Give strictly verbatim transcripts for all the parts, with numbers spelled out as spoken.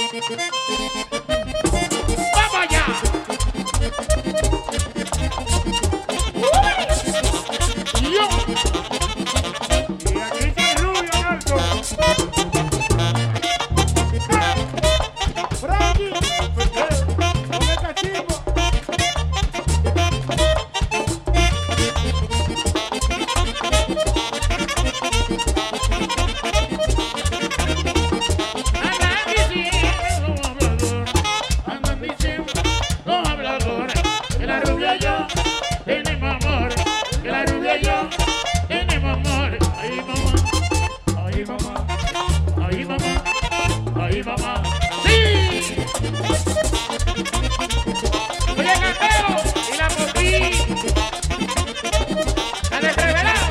¡Vamos allá! ¡Uy! ¡Yo! Y aquí está el rubio alto. Frankie, con el cachimbo. Andan diciendo los habladores que la rubia y yo tenemos amor, que la rubia y yo tenemos amor. Ay mamá, ay mamá, ay mamá, ay mamá. ¡Sí! Oye, Cantero y la Popí, la de Revelado.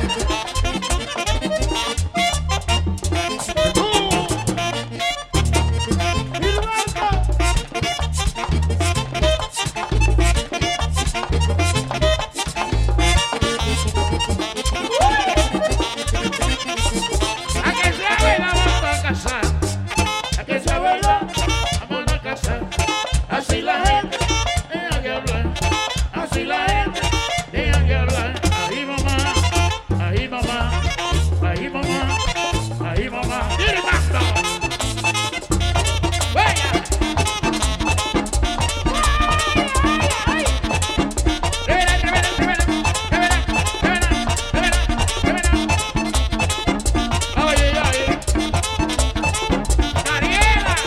Así la gente deja que hablar, así la gente deja que hablar. Ahí mamá, ahí mamá, ahí mamá, ahí mamá. ¡Gritando! ¡Vaya! ¡Ay, ay, ay! ¡Revela, revela, revela, revela, revela, revela, revela! ¡Ay, ay, ay! ¡Ariela!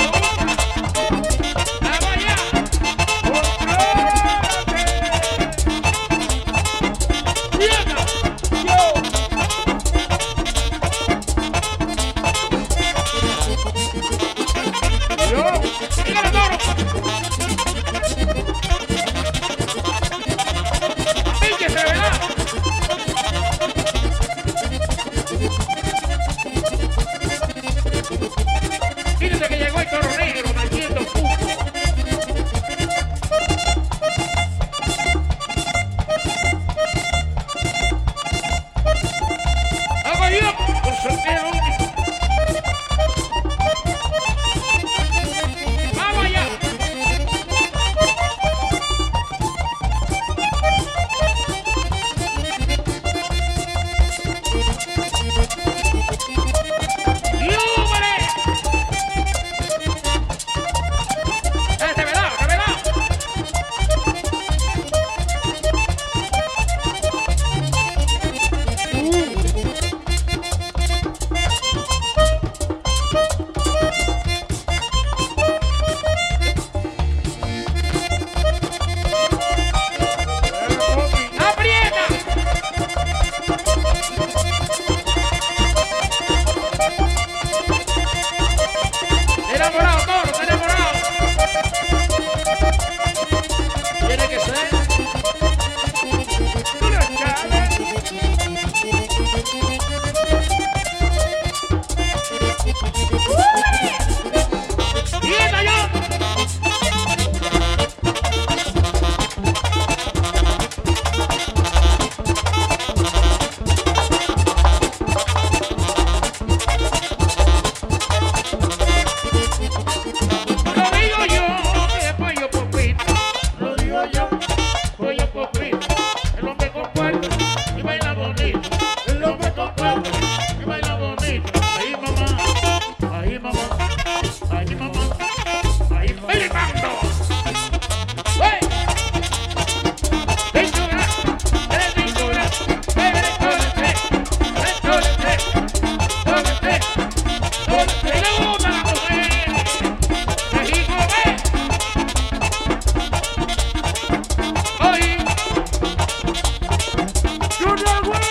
Fíjense que llegó el toro negro, maldito puto. Hago yo por sorteo único. ¡Vamos allá! ¡Enamorado, toro! ¡Enamorado! Tiene que ser. ¡Tú lo sabes! ¡Quieta yo! ¡Junior, güey!